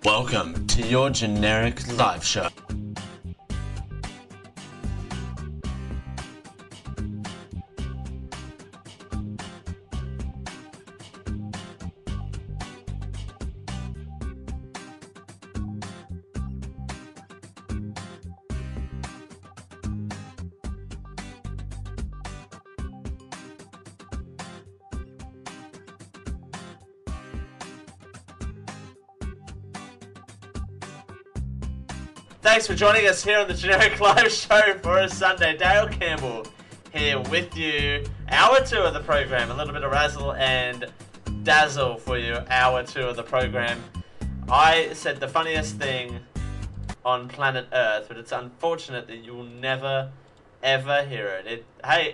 Welcome to your generic live show. Thanks for joining us here on the Generic Live Show for a Sunday. Dale Campbell here with you. Hour 2 of the program. A little bit of razzle and dazzle for you. Hour 2 of the program. I said the funniest thing on planet Earth, but it's unfortunate that you will never, ever hear it. Hey,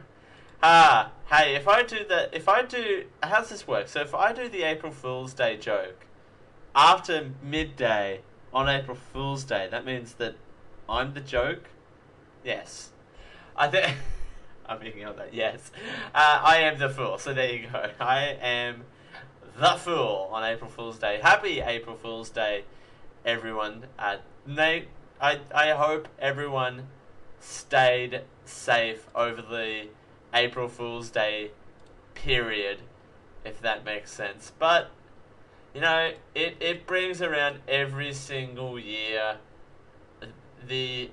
how's this work? So if I do the April Fool's Day joke after midday on April Fool's Day, that means that I'm the joke? Yes. I'm picking up that, yes. I am the fool, so there you go. I am the fool on April Fool's Day. Happy April Fool's Day, everyone. I hope everyone stayed safe over the April Fool's Day period, if that makes sense. But you know, it brings around every single year the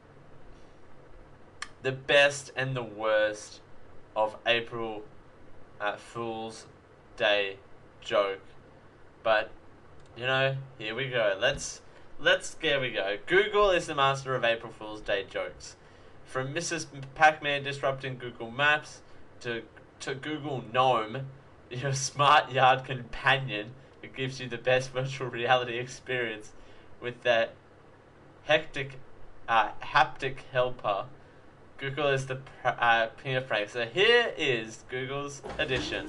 best and the worst of April Fool's Day joke. But, you know, here we go. Here we go. Google is the master of April Fool's Day jokes. From Mrs. Pac-Man disrupting Google Maps to Google Gnome, your smart yard companion. It gives you the best virtual reality experience with that haptic helper. Google is the peanut frank. So here is Google's edition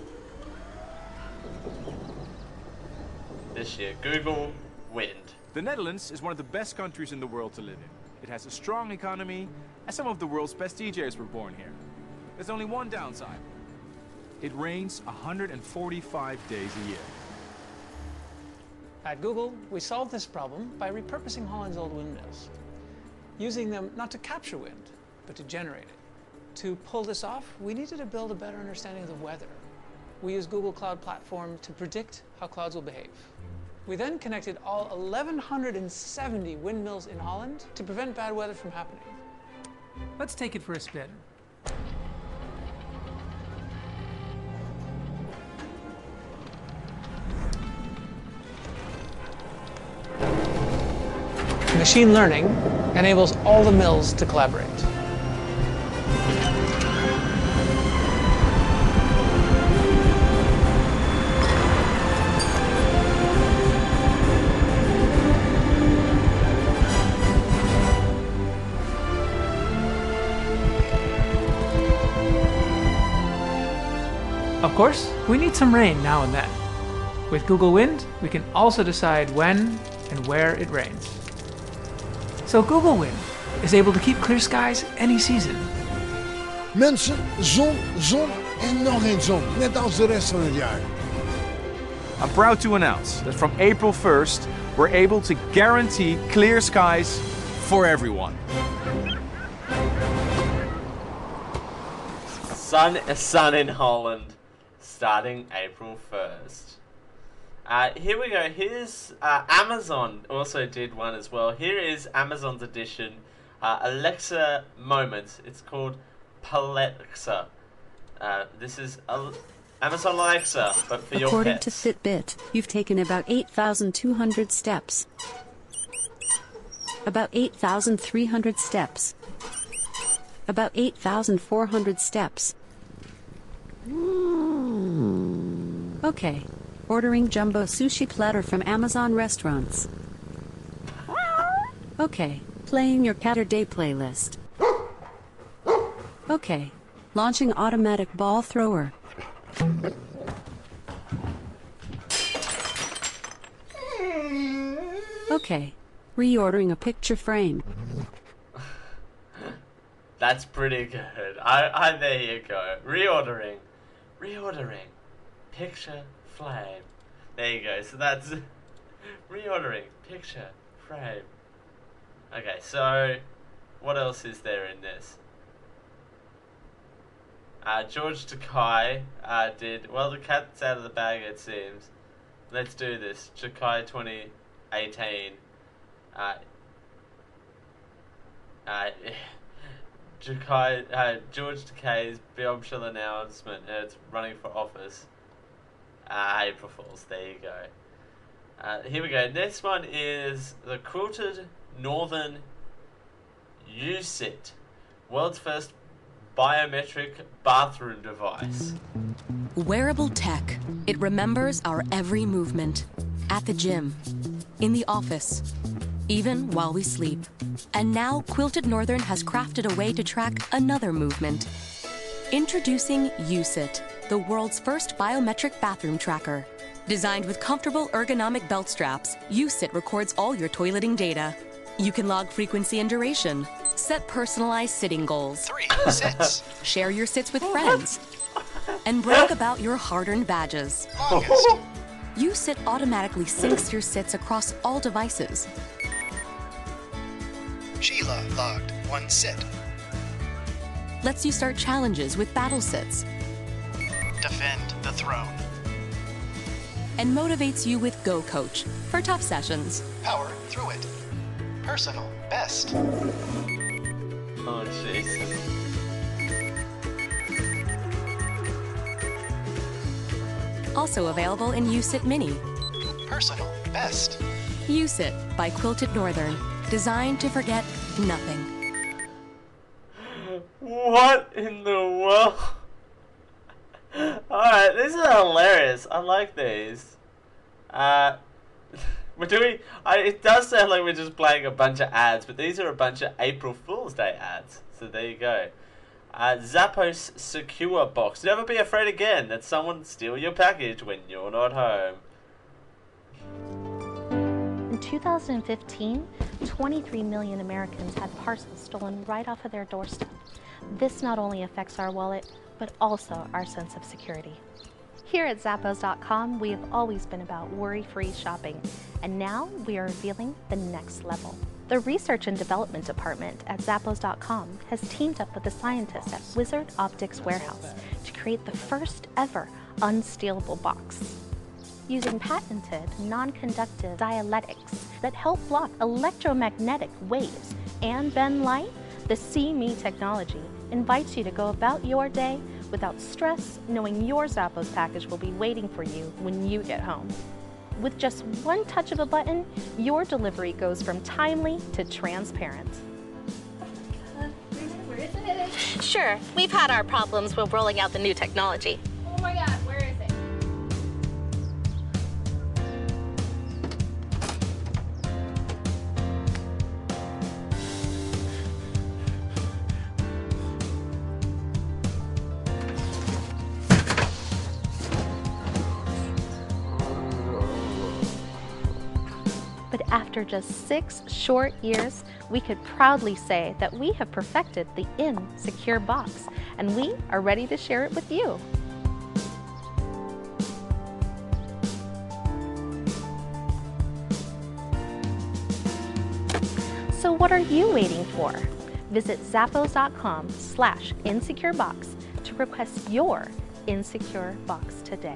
this year. Google Wind. The Netherlands is one of the best countries in the world to live in. It has a strong economy, and some of the world's best DJs were born here. There's only one downside. It rains 145 days a year. At Google, we solved this problem by repurposing Holland's old windmills, using them not to capture wind, but to generate it. To pull this off, we needed to build a better understanding of the weather. We used Google Cloud Platform to predict how clouds will behave. We then connected all 1,170 windmills in Holland to prevent bad weather from happening. Let's take it for a spin. Machine learning enables all the mills to collaborate. Of course, we need some rain now and then. With Google Wind, we can also decide when and where it rains. So Google Wind is able to keep clear skies any season. Mensen, zon, zon en nog eens zon. Net als de rest van het jaar. I'm proud to announce that from April 1st, we're able to guarantee clear skies for everyone. Sun in Holland, starting April 1st. Here we go. Here's Amazon also did one as well. Here is Amazon's edition, Alexa Moments. It's called Palexa. This is Amazon Alexa, but for your pets. According to Fitbit, you've taken about 8,200 steps. About 8,300 steps. About 8,400 steps. Okay. Ordering jumbo sushi platter from Amazon restaurants. Okay. Playing your Catterday playlist. Okay. Launching automatic ball thrower. Okay. Reordering a picture frame. That's pretty good. There you go. Reordering. Picture flame. There you go. So that's Reordering. Picture. Frame. Okay, so what else is there in this? George Takei did... Well, the cat's out of the bag, it seems. Let's do this. Takei 2018. George Takei's bombshell announcement. It's running for office. April Fools. There you go. Here we go. Next one is the Quilted Northern USIT, world's first biometric bathroom device. Wearable tech. It remembers our every movement. At the gym, in the office, even while we sleep. And now Quilted Northern has crafted a way to track another movement. Introducing USIT, the world's first biometric bathroom tracker. Designed with comfortable ergonomic belt straps, USIT records all your toileting data. You can log frequency and duration, set personalized sitting goals. 3 sits. Share your sits with friends. And brag about your hard-earned badges. Longest. USIT automatically syncs your sits across all devices. Sheila logged 1 sit. Lets you start challenges with battle sits. Defend the throne. And motivates you with Go Coach for tough sessions. Power through it. Personal best. Oh, Jesus. Also available in USIT Mini. Personal best. USIT by Quilted Northern. Designed to forget nothing. What in the world? Alright, these are hilarious. I like these. We're doing... it does sound like we're just playing a bunch of ads, but these are a bunch of April Fool's Day ads. So there you go. Zappos Secure Box. Never be afraid again that someone steal your package when you're not home. In 2015, 23 million Americans had parcels stolen right off of their doorstep. This not only affects our wallet, but also our sense of security. Here at Zappos.com, we have always been about worry-free shopping, and now we are revealing the next level. The Research and Development Department at Zappos.com has teamed up with the scientists at Wizard Optics Warehouse to create the first ever unstealable box. Using patented non-conductive dialectics that help block electromagnetic waves and bend light, the See Me technology invites you to go about your day without stress, knowing your Zappos package will be waiting for you when you get home. With just one touch of a button, your delivery goes from timely to transparent. Where is it? Sure, we've had our problems with rolling out the new technology. Oh my god, where is it? But after just 6 short years, we could proudly say that we have perfected the Insecure Box, and we are ready to share it with you. So what are you waiting for? Visit Zappos.com/InsecureBox to request your Insecure Box today.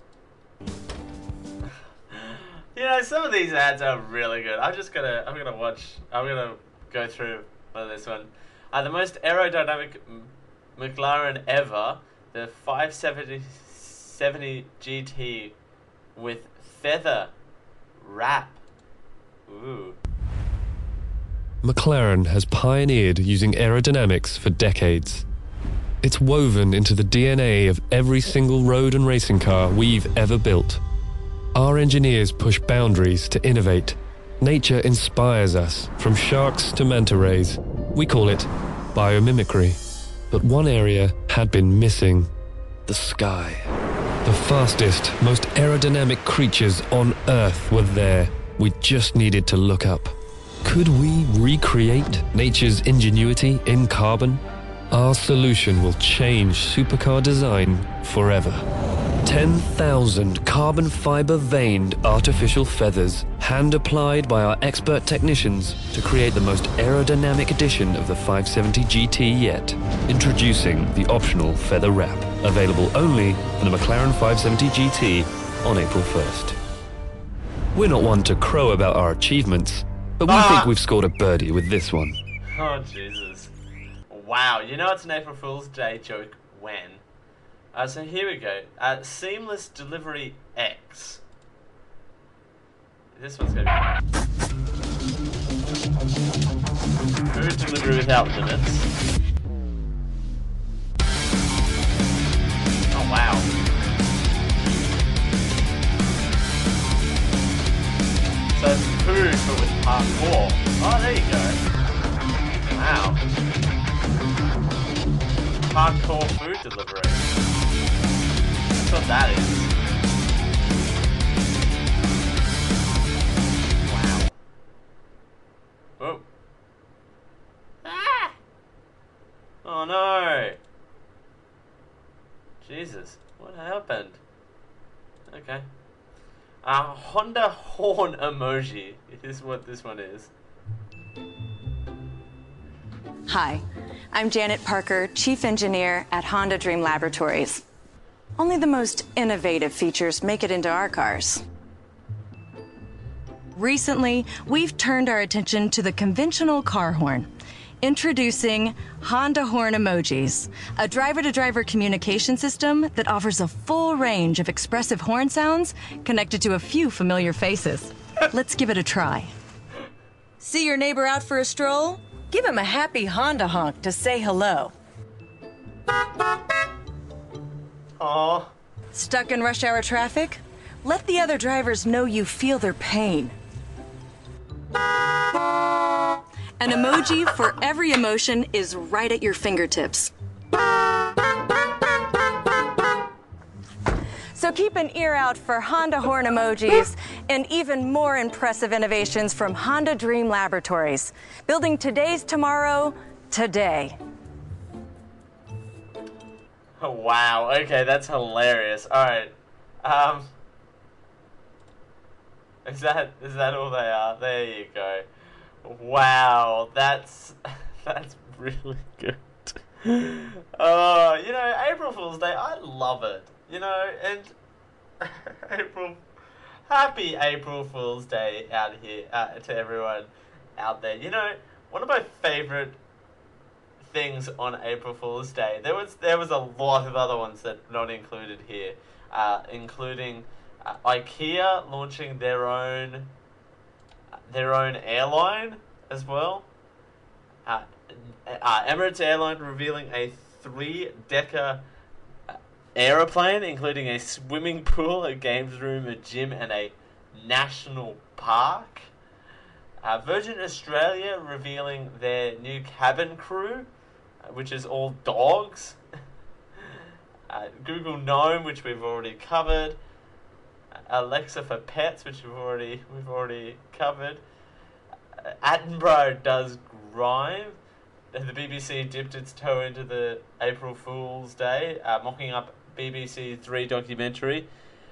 You know, some of these ads are really good. I'm gonna go through this one. The most aerodynamic McLaren ever, the 570 GT with feather wrap. Ooh. McLaren has pioneered using aerodynamics for decades. It's woven into the DNA of every single road and racing car we've ever built. Our engineers push boundaries to innovate. Nature inspires us, from sharks to manta rays. We call it biomimicry. But one area had been missing: the sky. The fastest, most aerodynamic creatures on Earth were there. We just needed to look up. Could we recreate nature's ingenuity in carbon? Our solution will change supercar design forever. 10,000 carbon fiber veined artificial feathers, hand applied by our expert technicians to create the most aerodynamic edition of the 570 GT yet. Introducing the optional feather wrap, available only for the McLaren 570 GT on April 1st. We're not one to crow about our achievements, but we think we've scored a birdie with this one. Oh, Jesus. Wow, you know it's an April Fool's Day joke when? So here we go. Seamless Delivery X. This one's gonna be food delivery without limits. Oh wow. So it's food but with parkour. Oh, there you go. Wow. Hardcore food delivery. That's what that is. Wow. Oh. Ah! Oh no. Jesus. What happened? Okay. Honda horn emoji is what this one is. Hi, I'm Janet Parker, Chief Engineer at Honda Dream Laboratories. Only the most innovative features make it into our cars. Recently, we've turned our attention to the conventional car horn. Introducing Honda Horn Emojis, a driver-to-driver communication system that offers a full range of expressive horn sounds connected to a few familiar faces. Let's give it a try. See your neighbor out for a stroll? Give him a happy Honda honk to say hello. Aww. Stuck in rush hour traffic? Let the other drivers know you feel their pain. An emoji for every emotion is right at your fingertips. So keep an ear out for Honda Horn Emojis and even more impressive innovations from Honda Dream Laboratories, building today's tomorrow today. Oh, wow. Okay, that's hilarious. All right. Is that all they are? There you go. Wow, that's really good. Oh, you know, April Fool's Day, I love it. You know, and happy April Fool's Day out here to everyone out there. You know, one of my favorite things on April Fool's Day, there was a lot of other ones that are not included here, including IKEA launching their own airline as well. Emirates Airline revealing a 3-decker aeroplane, including a swimming pool, a games room, a gym, and a national park. Virgin Australia revealing their new cabin crew, which is all dogs. Google Gnome, which we've already covered. Alexa for pets, which we've already covered. Attenborough does grime. The BBC dipped its toe into the April Fool's Day, mocking up BBC 3 documentary,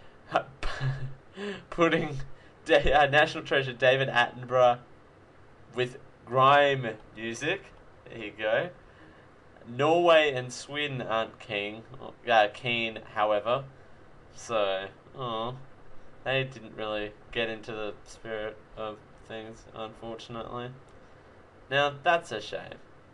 putting National Treasure David Attenborough with grime music. There you go. Norway and Sweden aren't keen, however. So, they didn't really get into the spirit of things, unfortunately. Now, that's a shame.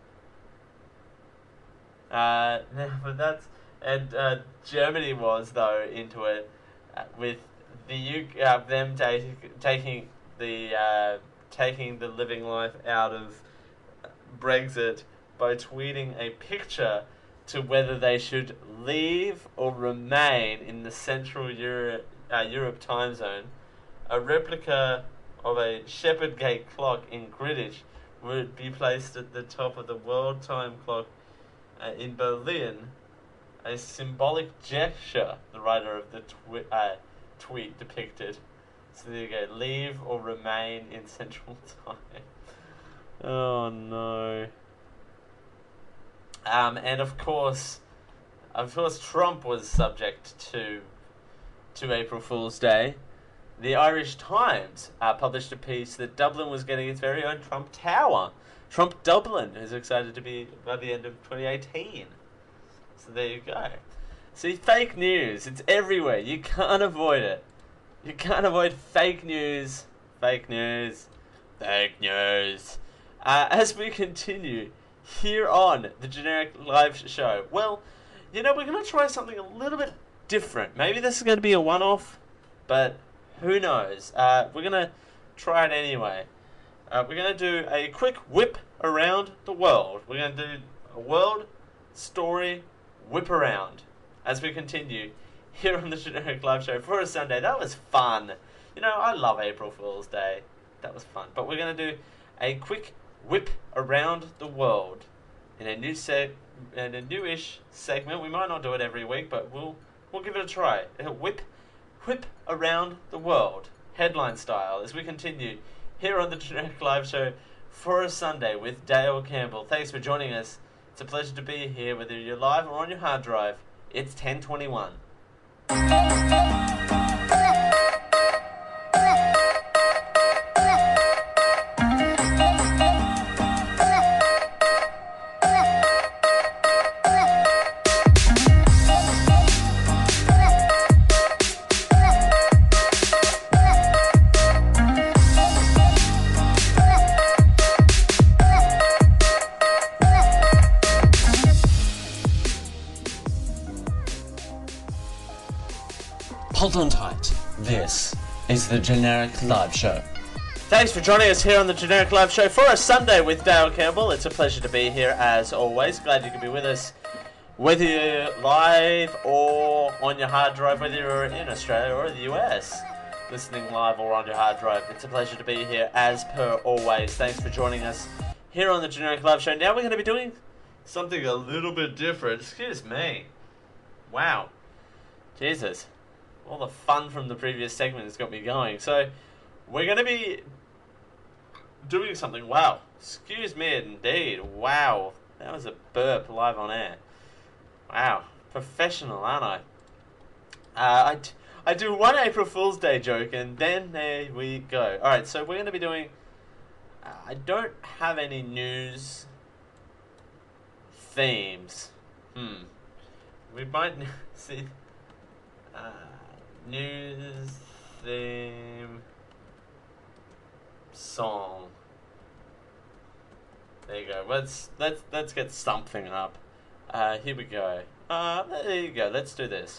Germany was, though, into it, with the UK, them taking the living life out of Brexit by tweeting a picture to whether they should leave or remain in the Central Europe time zone. A replica of a Shepherd Gate clock in Greenwich would be placed at the top of the world time clock in Berlin, a symbolic gesture, the writer of the tweet depicted. So there you go, leave or remain in Central Time. Oh no. And of course Trump was subject to to April Fool's Day, the Irish Times published a piece that Dublin was getting its very own Trump Tower. Trump Dublin is excited to be by the end of 2018. So there you go. See, fake news, it's everywhere. You can't avoid it. You can't avoid fake news. Fake news. Fake news. As we continue here on the Generic Live Show, well, you know, we're going to try something a little bit different. Maybe this is going to be a one-off, but who knows? We're going to try it anyway. We're going to do a quick whip around the world. We're going to do a world story whip around as we continue here on the Generic Live Show for a Sunday. That was fun. You know, I love April Fool's Day. That was fun. But we're going to do a quick whip around the world in a newish segment. We might not do it every week, but we'll give it a try. Whip around the world, headline style, as we continue here on the Generic Live Show for a Sunday with Dale Campbell. Thanks for joining us. It's a pleasure to be here, whether you're live or on your hard drive. It's 10:21. Hold on tight. This is the Generic Live Show. Thanks for joining us here on the Generic Live Show for a Sunday with Dale Campbell. It's a pleasure to be here as always. Glad you could be with us, whether you're live or on your hard drive, whether you're in Australia or the US, listening live or on your hard drive. It's a pleasure to be here as per always. Thanks for joining us here on the Generic Live Show. Now we're going to be doing something a little bit different. Excuse me. Wow. Jesus. All the fun from the previous segment has got me going. So, we're going to be doing something. Wow. Excuse me indeed. Wow. That was a burp live on air. Wow. Professional, aren't I? I do one April Fool's Day joke, and then there we go. Alright, so we're going to be doing... I don't have any news themes. We might see... news theme song. There you go. Let's get something up. Here we go. There you go. Let's do this.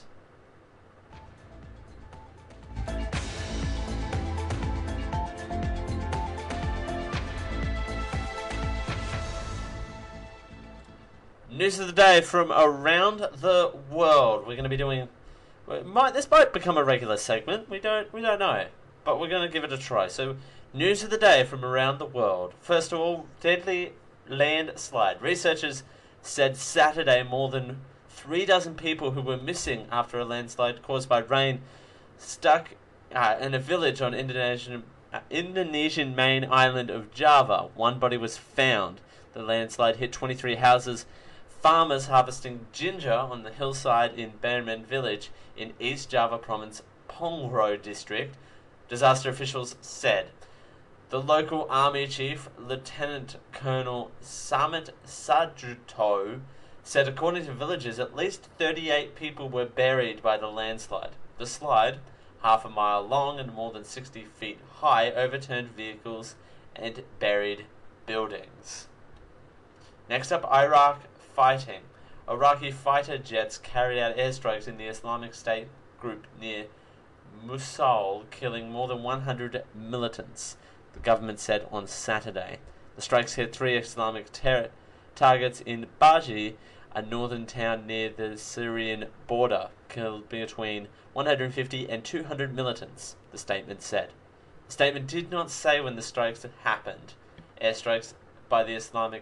News of the day from around the world. We're going to be doing. This might become a regular segment. We don't know, but we're going to give it a try. So, news of the day from around the world. First of all, deadly landslide. Researchers said Saturday more than 36 people who were missing after a landslide caused by rain stuck in a village on Indonesian main island of Java. One body was found. The landslide hit 23 houses. Farmers harvesting ginger on the hillside in Banman village in East Java province, Pongroe district, disaster officials said. The local army chief, Lieutenant Colonel Samit Sajuto, said according to villagers, at least 38 people were buried by the landslide. The slide, half a mile long and more than 60 feet high, overturned vehicles and buried buildings. Next up, Iraq fighting. Iraqi fighter jets carried out airstrikes in the Islamic State group near Mosul, killing more than 100 militants, the government said on Saturday. The strikes hit 3 Islamic targets in Baji, a northern town near the Syrian border, killed between 150 and 200 militants, the statement said. The statement did not say when the strikes happened. Airstrikes by the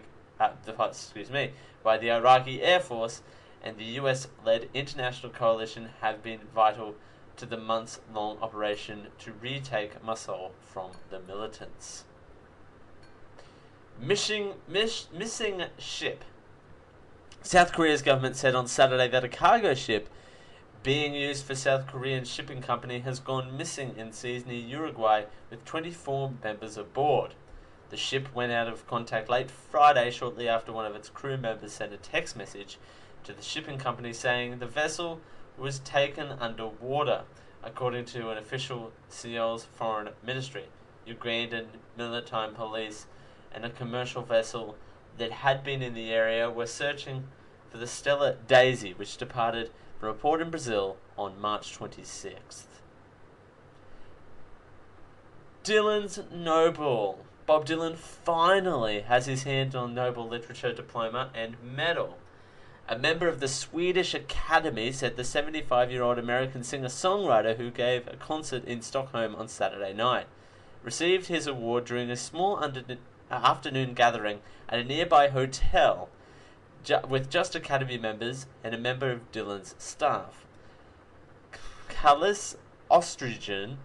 by the Iraqi Air Force and the US-led international coalition have been vital to the months-long operation to retake Mosul from the militants. Missing ship. South Korea's government said on Saturday that a cargo ship being used for South Korean shipping company has gone missing in seas near Uruguay with 24 members aboard. The ship went out of contact late Friday shortly after one of its crew members sent a text message to the shipping company saying the vessel was taken underwater, according to an official Seoul's foreign ministry. Ugandan maritime police and a commercial vessel that had been in the area were searching for the Stella Daisy, which departed from a port in Brazil on March 26th. Dylan's Nobel. Bob Dylan finally has his hands on Nobel Literature Diploma and Medal. A member of the Swedish Academy said the 75-year-old American singer-songwriter who gave a concert in Stockholm on Saturday night received his award during a small afternoon gathering at a nearby hotel with just Academy members and a member of Dylan's staff. Kallis Ostrijan,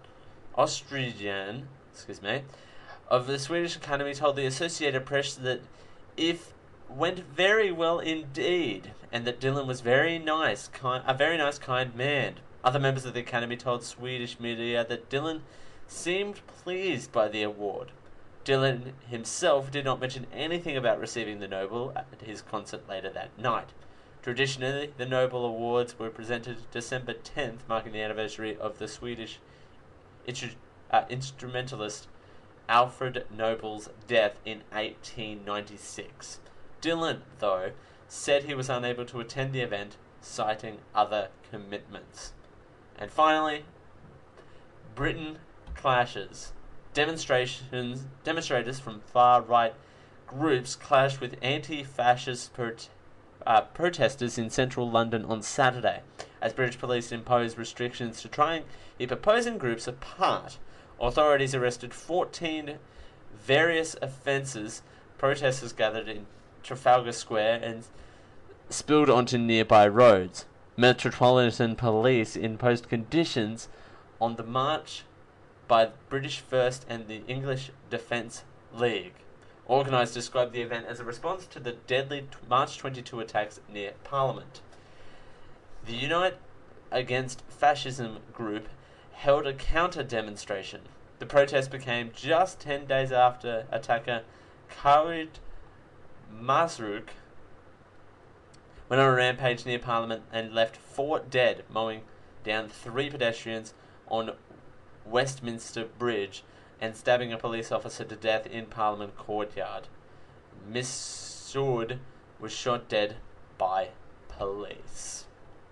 of the Swedish Academy told the Associated Press that if went very well indeed, and that Dylan was a very nice, kind man. Other members of the Academy told Swedish media that Dylan seemed pleased by the award. Dylan himself did not mention anything about receiving the Nobel at his concert later that night. Traditionally, the Nobel Awards were presented December 10th, marking the anniversary of the Swedish instrumentalist Alfred Nobel's death in 1896. Dylan, though, said he was unable to attend the event, citing other commitments. And finally, Britain clashes. Demonstrators from far-right groups clashed with anti-fascist protesters in central London on Saturday, as British police imposed restrictions to try and keep opposing groups apart. Authorities arrested 14 various offences. Protesters gathered in Trafalgar Square and spilled onto nearby roads. Metropolitan Police imposed conditions on the march by British First and the English Defence League. Organisers described the event as a response to the deadly March 22 attacks near Parliament. The Unite Against Fascism group held a counter-demonstration. The protest became just 10 days after attacker Khalid Masrouk went on a rampage near Parliament and left 4 dead, mowing down 3 pedestrians on Westminster Bridge and stabbing a police officer to death in Parliament courtyard. Masrouk was shot dead by police.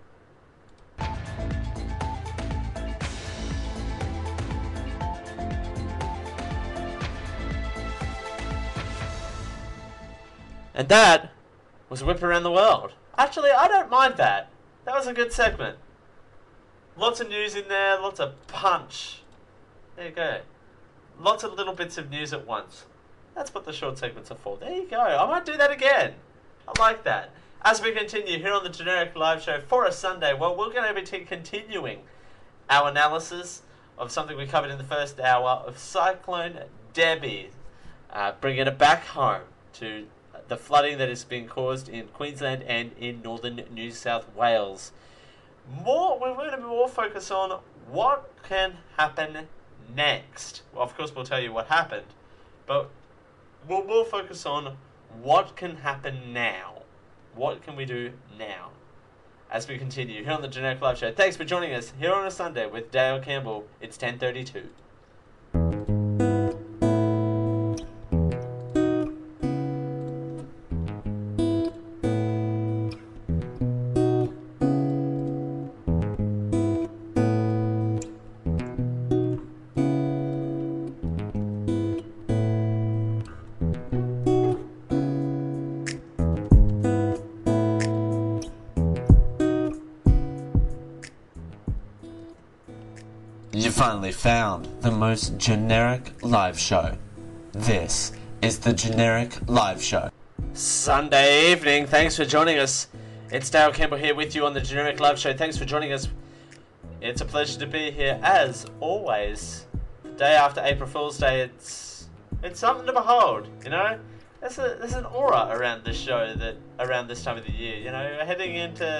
And that was Whip Around the World. Actually, I don't mind that. That was a good segment. Lots of news in there, lots of punch. There you go. Lots of little bits of news at once. That's what the short segments are for. There you go. I might do that again. I like that. As we continue here on the Generic Live Show for a Sunday, well, we're going to be continuing our analysis of something we covered in the first hour of Cyclone Debbie, bringing it back home to the flooding that is being caused in Queensland and in northern New South Wales. We're going to more focus on what can happen next. Well, of course, we'll tell you what happened, but we'll focus on what can happen now. What can we do now? As we continue here on the Generic Live Show. Thanks for joining us here on a Sunday with Dale Campbell. It's 10:32. You finally found the most generic live show. This is the Generic Live Show. Sunday evening, thanks for joining us. It's Dale Campbell here with you on the Generic Live Show. Thanks for joining us. It's a pleasure to be here, as always. The day after April Fool's Day, it's something to behold, you know? There's an aura around this show that around this time of the year, you know? We're heading into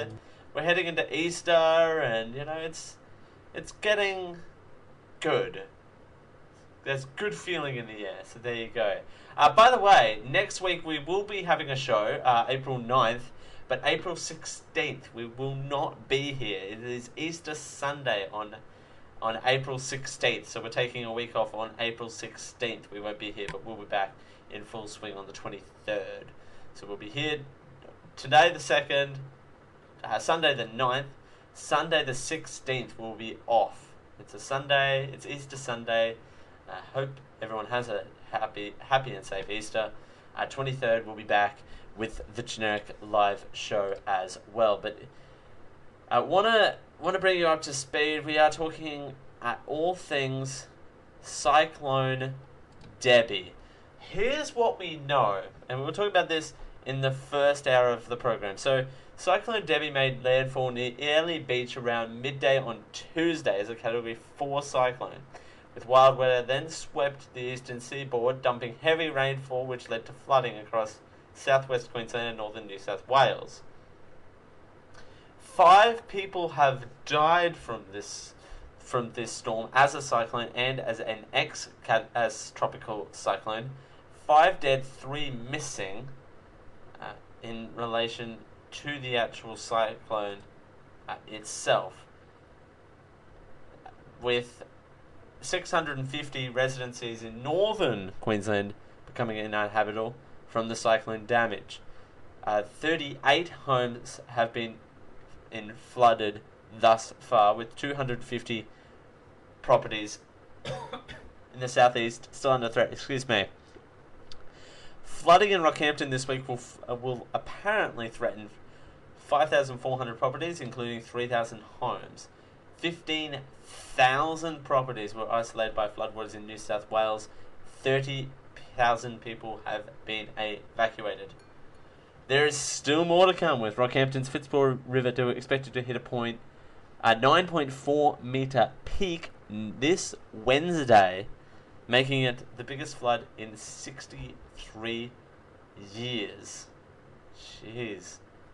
we're heading into Easter, and you know it's getting good. There's good feeling in the air, so there you go. By the way, next week we will be having a show, April 9th, but April 16th we will not be here. It is Easter Sunday on April 16th, so we're taking a week off on April 16th. We won't be here, but we'll be back in full swing on the 23rd. So we'll be here today the 2nd, Sunday the 9th, Sunday the 16th we'll be off. It's a Sunday, it's Easter Sunday. I hope everyone has a happy and safe Easter. 23rd we'll be back with the Generic live show as well. But I want to bring you up to speed. We are talking all things Cyclone Debbie. Here's what we know, and we were talking about this in the first hour of the program. So, Cyclone Debbie made landfall near Airlie Beach around midday on Tuesday as a Category 4 cyclone, with wild weather then swept the eastern seaboard, dumping heavy rainfall which led to flooding across southwest Queensland and northern New South Wales. 5 people have died from this storm as a cyclone and as an as tropical cyclone. 5 dead, 3 missing in relation to the actual cyclone itself, with 650 residencies in northern Queensland becoming uninhabitable from the cyclone damage. 38 homes have been flooded thus far, with 250 properties in the southeast still under threat. Flooding in Rockhampton this week will apparently threaten 5,400 properties, including 3,000 homes. 15,000 properties were isolated by floodwaters in New South Wales. 30,000 people have been evacuated. There is still more to come, with Rockhampton's Fitzroy River expected to hit a 9.4 metre peak this Wednesday, making it the biggest flood in 63 years. Jeez.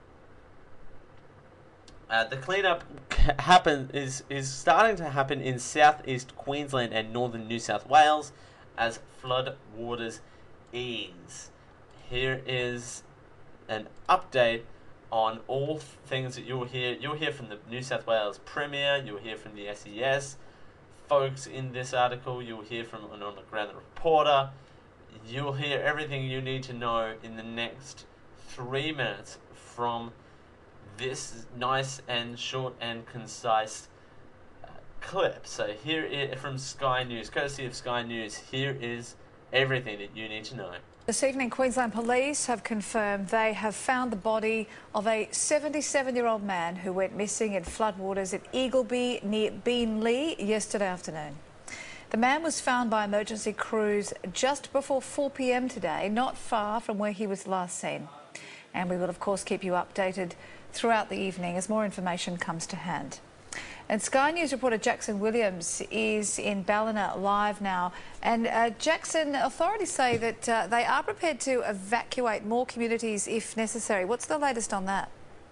The cleanup is starting to happen in southeast Queensland and northern New South Wales as flood waters ease. Here is an update on all things that you'll hear from the New South Wales Premier, you'll hear from the SES folks in this article, you'll hear from an on-the-ground reporter, you'll hear everything you need to know in the next 3 minutes from this nice and short and concise clip. So here from Sky News, courtesy of Sky News, here is everything that you need to know. This evening, Queensland Police have confirmed they have found the body of a 77-year-old man who went missing in floodwaters at Eagleby near Beenleigh yesterday afternoon. The man was found by emergency crews just before 4 p.m. today, not far from where he was last seen. And we will, of course, keep you updated throughout the evening as more information comes to hand. And Sky News reporter Jackson Williams is in Ballina live now. And Jackson, authorities say that they are prepared to evacuate more communities if necessary. What's the latest on that?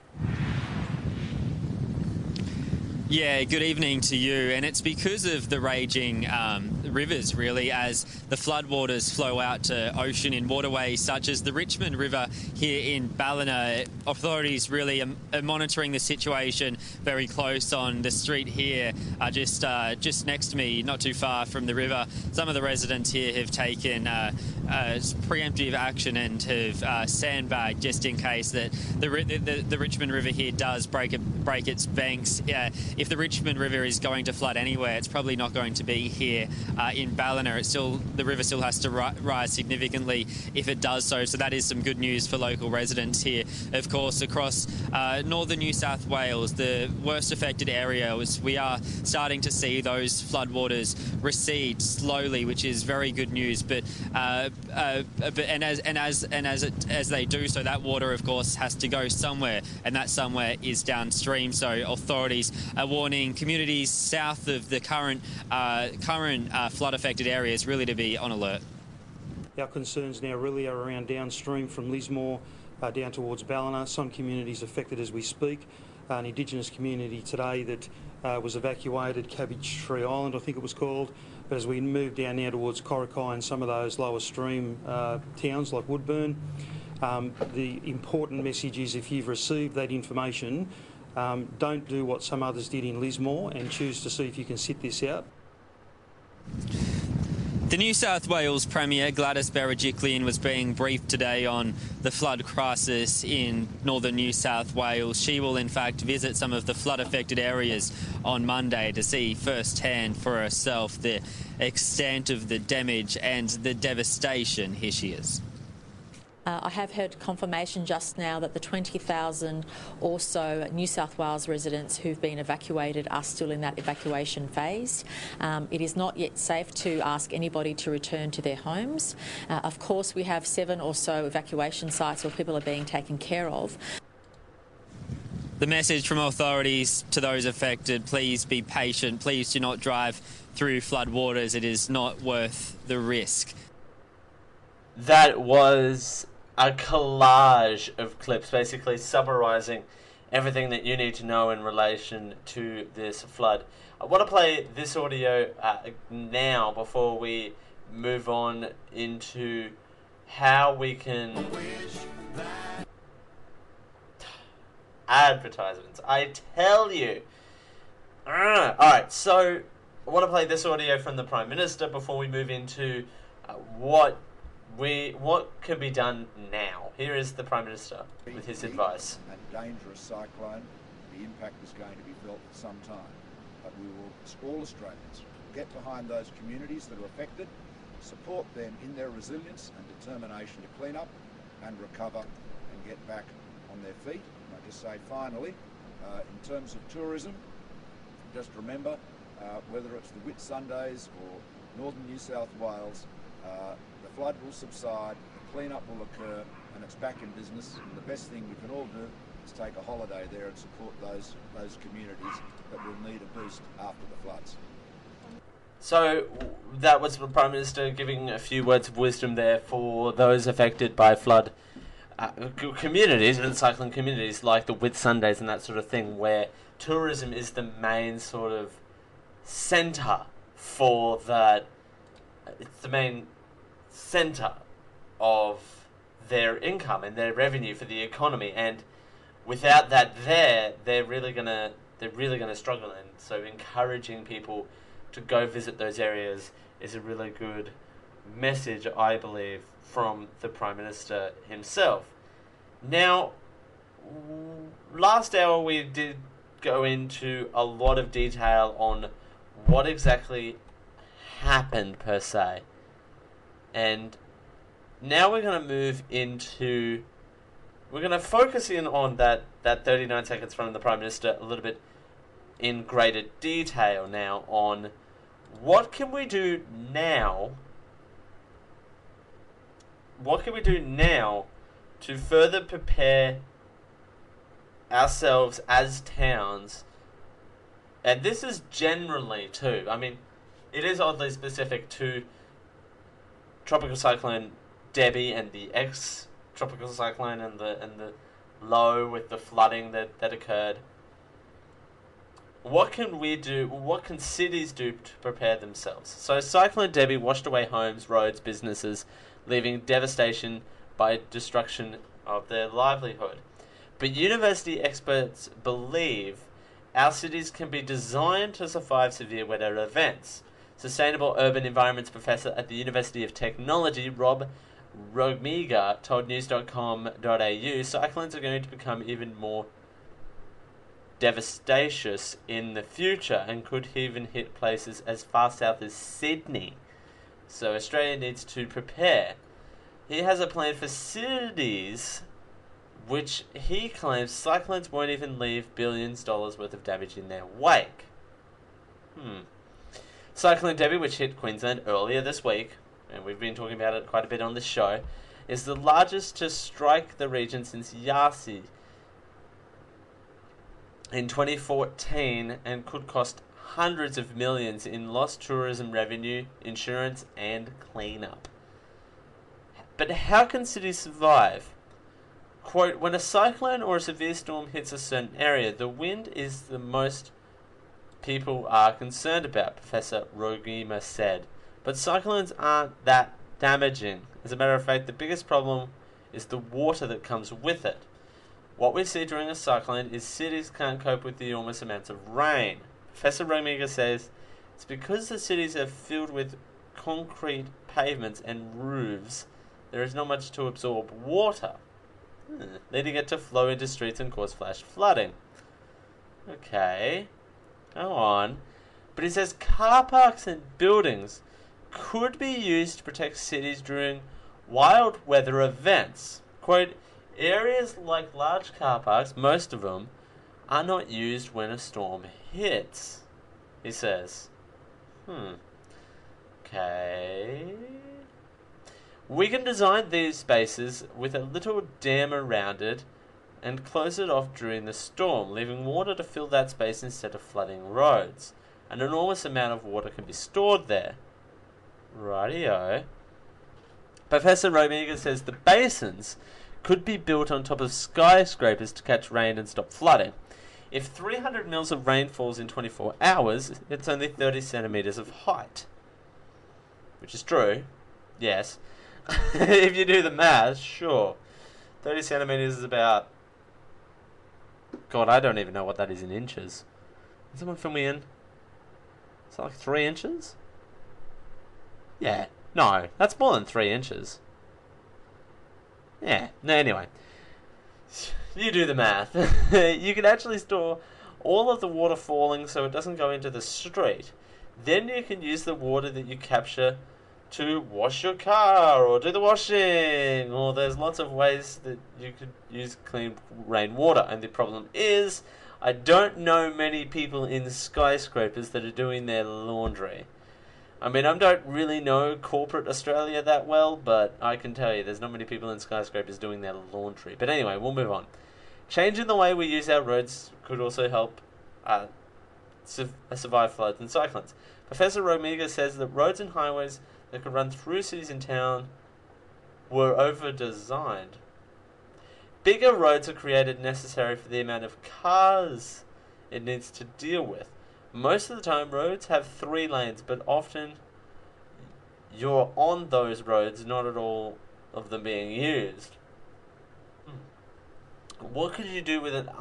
Yeah, good evening to you. And it's because of the raging rivers, really, as the floodwaters flow out to ocean in waterways such as the Richmond River here in Ballina. Authorities really are monitoring the situation very close on the street here, just next to me, not too far from the river. Some of the residents here have taken preemptive action and have sandbagged just in case that the Richmond River here does break its banks. If the Richmond River is going to flood anywhere, it's probably not going to be here in Ballina. The river still has to rise significantly if it does so. So that is some good news for local residents here. Of course, across northern New South Wales, the worst affected area, we are starting to see those floodwaters recede slowly, which is very good news. But as they do so, that water, of course, has to go somewhere, and that somewhere is downstream. So authorities are warning communities south of the current flood-affected areas really to be on alert. Our concerns now really are around downstream from Lismore down towards Ballina. Some communities affected as we speak. an Indigenous community today that was evacuated, Cabbage Tree Island I think it was called. But as we move down now towards Coracay and some of those lower stream towns like Woodburn, the important message is if you've received that information, don't do what some others did in Lismore and choose to see if you can sit this out. The New South Wales Premier Gladys Berejiklian was being briefed today on the flood crisis in northern New South Wales. She will in fact visit some of the flood affected areas on Monday to see firsthand for herself the extent of the damage and the devastation. Here she is. I have heard confirmation just now that the 20,000 or so New South Wales residents who've been evacuated are still in that evacuation phase. It is not yet safe to ask anybody to return to their homes. Of course, we have 7 or so evacuation sites where people are being taken care of. The message from authorities to those affected: please be patient, please do not drive through floodwaters, it is not worth the risk. That was a collage of clips basically summarising everything that you need to know in relation to this flood. I want to play this audio now before we move on into how we can... Advertisements, I tell you. Alright, so I want to play this audio from the Prime Minister before we move into what can be done now. Here is the Prime Minister with his advice. And dangerous cyclone. The impact is going to be felt for some time. But we will, all Australians, get behind those communities that are affected, support them in their resilience and determination to clean up and recover and get back on their feet. And I just say finally, in terms of tourism, just remember, whether it's the Whitsundays or northern New South Wales, the flood will subside, the clean-up will occur, and it's back in business. And the best thing we can all do is take a holiday there and support those communities that will need a boost after the floods. So that was the Prime Minister giving a few words of wisdom there for those affected by flood communities and cycling communities like the Whitsundays and that sort of thing, where tourism is the main sort of centre for that. It's the main centre of their income and their revenue for the economy, and without that they're really gonna struggle. And so encouraging people to go visit those areas is a really good message, I believe, from the Prime Minister himself. Now, last hour we did go into a lot of detail on what exactly happened per se, and now we're going to move into, we're going to focus in on that 39 seconds from the Prime Minister a little bit in greater detail now on what can we do now to further prepare ourselves as towns. And this is generally too, I mean, it is oddly specific to Tropical Cyclone Debbie and the ex-Tropical Cyclone and the low with the flooding that occurred. What can we do, what can cities do to prepare themselves? So Cyclone Debbie washed away homes, roads, businesses, leaving devastation by destruction of their livelihood. But university experts believe our cities can be designed to survive severe weather events. Sustainable Urban Environments Professor at the University of Technology, Rob Romiga, told news.com.au, cyclones are going to become even more devastacious in the future and could even hit places as far south as Sydney. So Australia needs to prepare. He has a plan for cities which he claims cyclones won't even leave billions dollars worth of damage in their wake. Cyclone Debbie, which hit Queensland earlier this week, and we've been talking about it quite a bit on this show, is the largest to strike the region since Yasi in 2014 and could cost hundreds of millions in lost tourism revenue, insurance and cleanup. But how can cities survive? Quote, when a cyclone or a severe storm hits a certain area, the wind is the most people are concerned about, Professor Rogima said. But cyclones aren't that damaging. As a matter of fact, the biggest problem is the water that comes with it. What we see during a cyclone is cities can't cope with the enormous amounts of rain. Professor Romiga says it's because the cities are filled with concrete pavements and roofs, there is not much to absorb water, leading it to flow into streets and cause flash flooding. Okay, go on. But he says car parks and buildings could be used to protect cities during wild weather events. Quote, areas like large car parks, most of them, are not used when a storm hits, he says. Okay. We can design these spaces with a little dam around it and close it off during the storm, leaving water to fill that space instead of flooding roads. An enormous amount of water can be stored there. Rightio. Professor Romiga says the basins could be built on top of skyscrapers to catch rain and stop flooding. If 300 mils of rain falls in 24 hours, it's only 30 centimeters of height. Which is true. Yes. If you do the math, sure. 30 centimeters is about... God, I don't even know what that is in inches. Can someone fill me in? Is that like 3 inches? Yeah. No, that's more than 3 inches. Yeah. No, anyway. You do the math. You can actually store all of the water falling so it doesn't go into the street. Then you can use the water that you capture to wash your car or do the washing, or there's lots of ways that you could use clean rainwater. And the problem is, I don't know many people in skyscrapers that are doing their laundry. I mean, I don't really know corporate Australia that well, but I can tell you there's not many people in skyscrapers doing their laundry. But anyway, we'll move on. Changing the way we use our roads could also help survive floods and cyclones. Professor Romiga says that roads and highways that could run through cities and towns were over-designed. Bigger roads are created necessary for the amount of cars it needs to deal with. Most of the time, roads have 3 lanes, but often you're on those roads, not at all of them being used. What could you do with an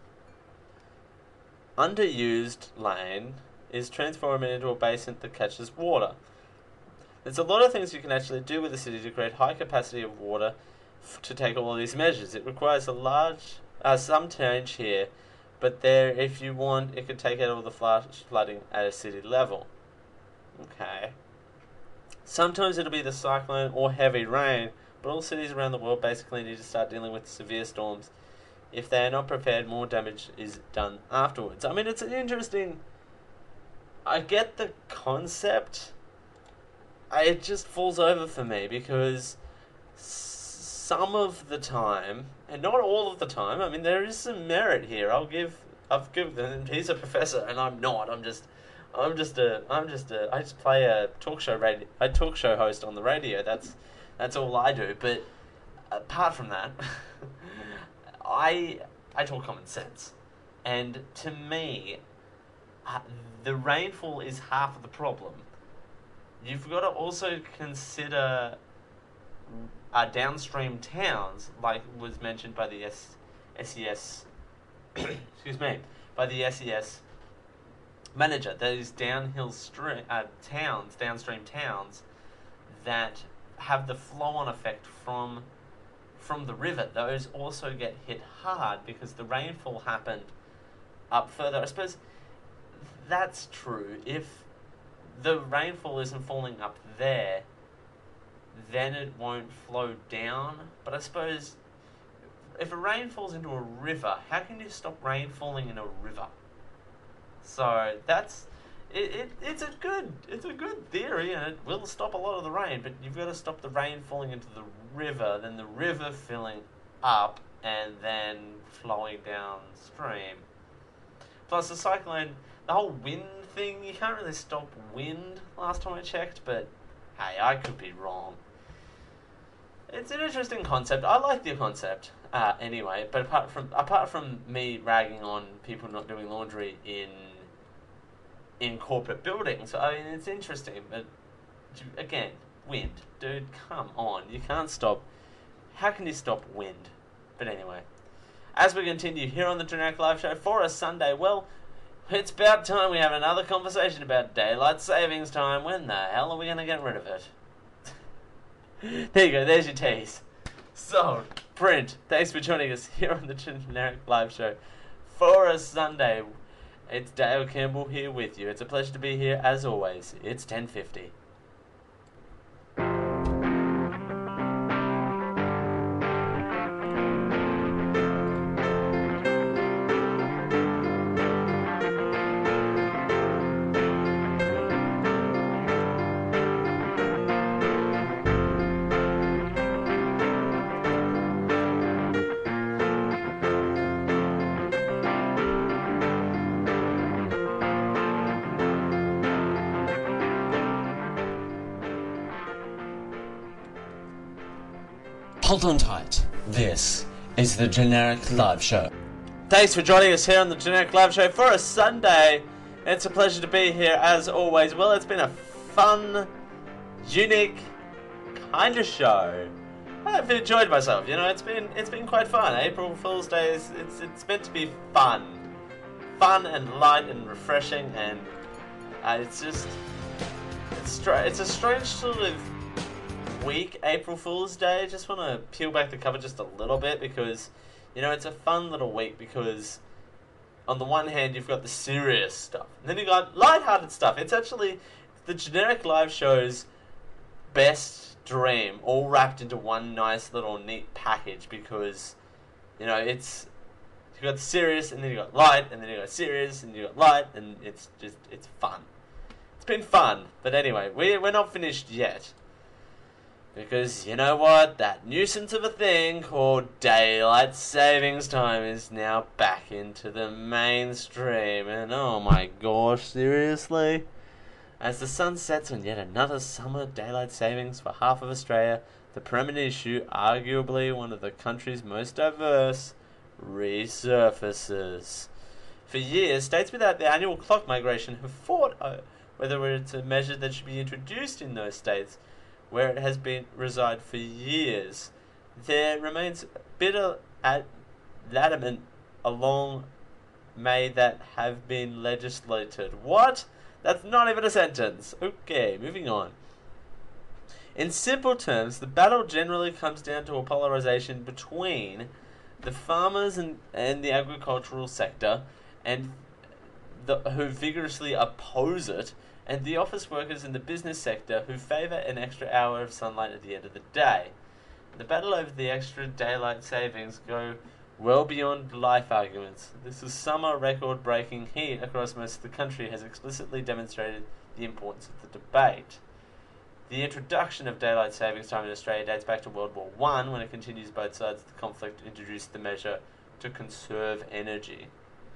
underused lane is transform it into a basin that catches water. There's a lot of things you can actually do with the city to create high capacity of water to take all of these measures. It requires a large, some change here, but there, if you want, it could take out all the flooding at a city level. Okay. Sometimes it'll be the cyclone or heavy rain, but all cities around the world basically need to start dealing with severe storms. If they are not prepared, more damage is done afterwards. I mean, it's an interesting... I get the concept. It just falls over for me because some of the time, and not all of the time, I mean, there is some merit here. I've given he's a professor and I'm not. I just play a talk show host on the radio. That's all I do. But apart from that, I talk common sense. And to me, the rainfall is half of the problem. You've got to also consider downstream towns, like was mentioned by the SES, excuse me, by the SES manager. Those downstream towns that have the flow-on effect from the river. Those also get hit hard because the rainfall happened up further. I suppose that's true. If the rainfall isn't falling up there, then it won't flow down. But I suppose if a rain falls into a river, how can you stop rain falling in a river? So that's it's a good theory, and it will stop a lot of the rain. But you've got to stop the rain falling into the river, then the river filling up, and then flowing downstream. Plus the cyclone, the whole wind thing, you can't really stop wind last time I checked, but hey, I could be wrong. It's an interesting concept. I like the concept anyway. But apart from me ragging on people not doing laundry in corporate buildings, I mean, it's interesting. But again, wind, dude, come on, you can't stop. How can you stop wind? But anyway, as we continue here on the Generic Live Show for a Sunday, well, it's about time we have another conversation about daylight savings time. When the hell are we going to get rid of it? There you go, there's your tease. So, Brent, thanks for joining us here on the Generic Live Show for a Sunday. It's Dale Campbell here with you. It's a pleasure to be here as always. It's 10:50. Hold on tight. This is the Generic Live Show. Thanks for joining us here on the Generic Live Show for a Sunday. It's a pleasure to be here as always. Well, it's been a fun, unique kind of show. I've enjoyed myself. You know, it's been quite fun. April Fool's Day is it's meant to be fun and light and refreshing, and it's a strange sort of week, April Fool's Day. Just want to peel back the cover just a little bit because, you know, it's a fun little week because on the one hand you've got the serious stuff and then you've got lighthearted stuff. It's actually the Generic Live Show's best dream all wrapped into one nice little neat package because, you know, you've got serious and then you've got light and then you've got serious and you've got light and it's fun. It's been fun, but anyway, we're not finished yet. Because, you know what, that nuisance of a thing called daylight savings time is now back into the mainstream. And oh my gosh, seriously? As the sun sets on yet another summer daylight savings for half of Australia, the permanent issue, arguably one of the country's most diverse, resurfaces. For years, states without the annual clock migration have fought whether it's a measure that should be introduced in those states where it has been reside for years. There remains bitter adamant along may that have been legislated. What? That's not even a sentence. Okay, moving on. In simple terms, the battle generally comes down to a polarization between the farmers and the agricultural sector and who vigorously oppose it, and the office workers in the business sector who favour an extra hour of sunlight at the end of the day. The battle over the extra daylight savings go well beyond life arguments. This summer record-breaking heat across most of the country has explicitly demonstrated the importance of the debate. The introduction of daylight savings time in Australia dates back to World War I, when it continues both sides of the conflict introduced the measure to conserve energy.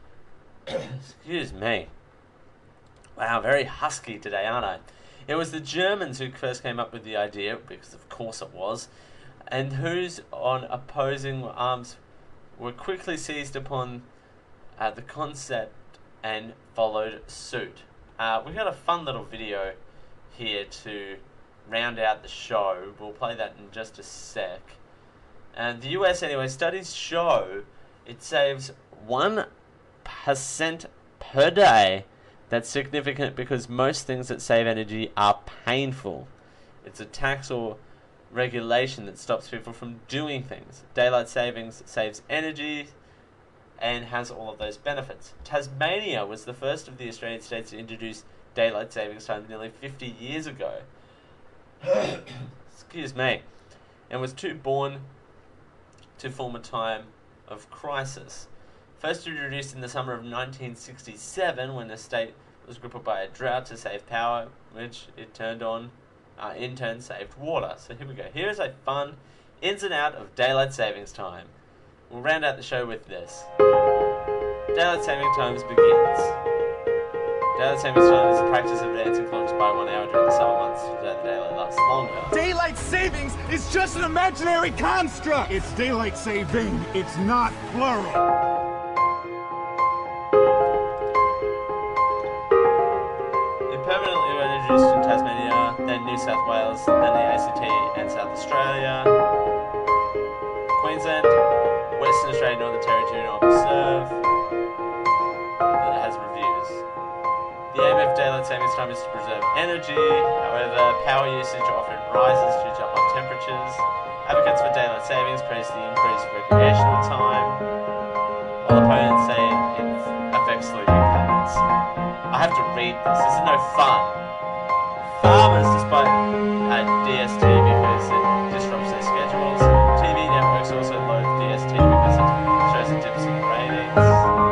Excuse me. Wow, very husky today, aren't I? It was the Germans who first came up with the idea, because of course it was, and whose on opposing arms were quickly seized upon the concept and followed suit. We've got a fun little video here to round out the show. We'll play that in just a sec. And the US, anyway, studies show it saves 1% per day. That's significant because most things that save energy are painful. It's a tax or regulation that stops people from doing things. Daylight savings saves energy and has all of those benefits. Tasmania was the first of the Australian states to introduce daylight savings time nearly 50 years ago. Excuse me. And was too born to form a time of crisis. First introduced in the summer of 1967 when the state was crippled by a drought to save power, which it turned on, in turn saved water. So here we go. Here is a fun ins and out of daylight savings time. We'll round out the show with this. Daylight saving times begins. Daylight savings time is the practice of advancing clocks by 1 hour during the summer months so that the daylight lasts longer. Daylight savings is just an imaginary construct. It's daylight saving. It's not plural. It permanently were introduced in Tasmania, then New South Wales, then the ACT and South Australia, Queensland, Western Australia, Northern Territory, Northern Reserve. But it has reviews. The aim of daylight savings time is to preserve energy. However, power usage often rises due to hot temperatures. Advocates for daylight savings praise the increased recreational time, while opponents say it affects sleeping patterns. I have to read this. This is no fun. Farmers, despite DST because it disrupts their schedules. TV networks also load DST because it shows a dips in ratings.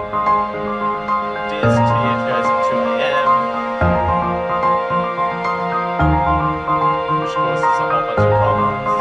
DST occurs at 2 a.m., which causes a whole bunch of problems.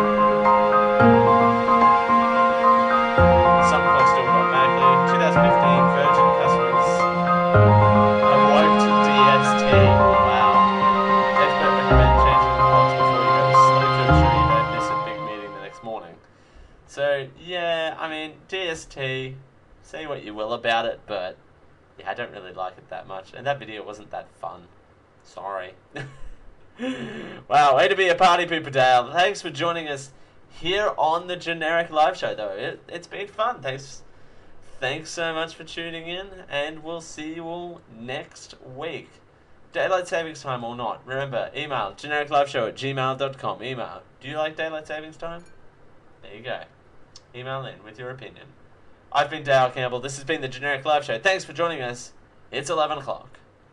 Some clocks do it automatically. 2015, Virgin customers awoke to DST. Wow. Expert recommend changing the clocks before you go to sleep to ensure you don't miss a big meeting the next morning. So, yeah, I mean, DST, say what you will about it, but yeah, I don't really like it that much. And that video wasn't that fun. Sorry. Wow, way to be a party pooper, Dale. Thanks for joining us here on the Generic Live Show, though. It's been fun. Thanks so much for tuning in, and we'll see you all next week. Daylight savings time or not. Remember, email genericliveshow@gmail.com. Email, do you like daylight savings time? There you go. Email in with your opinion. I've been Dale Campbell. This has been the Generic Live Show. Thanks for joining us. It's 11 o'clock.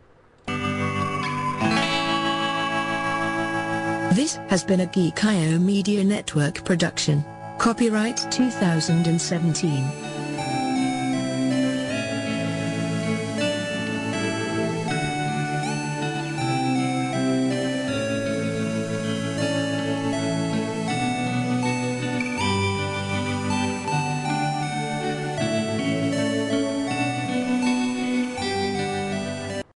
This has been a Geek.io Media Network production. Copyright 2017.